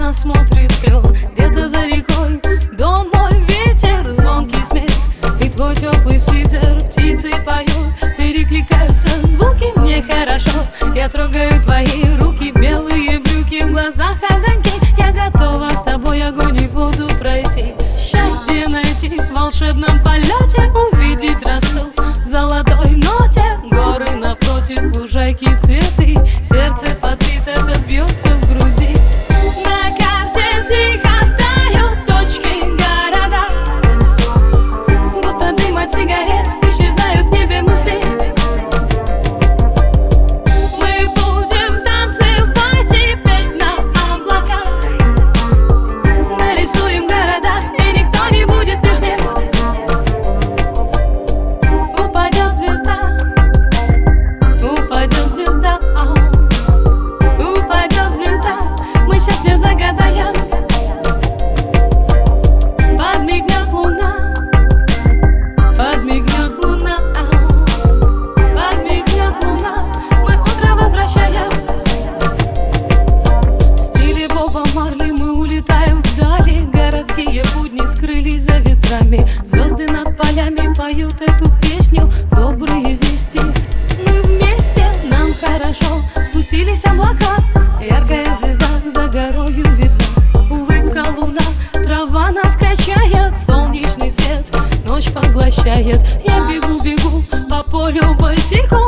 нас смотрит клен. Где-то за рекой домой ветер, звонкий смех и твой теплый свитер. Птицы поют, перекликаются звуки, мне хорошо. Я трогаю твои руки, белые брюки, в глазах огоньки. Я готова с тобой огонь и воду пройти. Счастье найти в волшебном полете, увидеть росу в золотой ноте. Горы напротив, лужайки, цветы, сердце подбито, это бьется в груди. На карте тихо тают точки города, будто дым от сигарет, исчезают в небе мысли. Мы будем танцевать и петь на облаках, нарисуем города, и никто не будет лишним. Упадет звезда, упадет звезда, упадет звезда, мы счастье загадаем. Подмигнет луна, подмигнет луна, подмигнет луна, мы утро возвращаем. В стиле Боба Марли мы улетаем вдали. Городские будни скрылись за ветрами. Звезды над полями поют эту песню, добрые вести. Мы вместе, нам хорошо. Спустились облака, яркая звезда за горою видна. Улыбка луна, трава нас качает, солнечный свет ночь поглощает. Я бегу, бегу по полю босиком.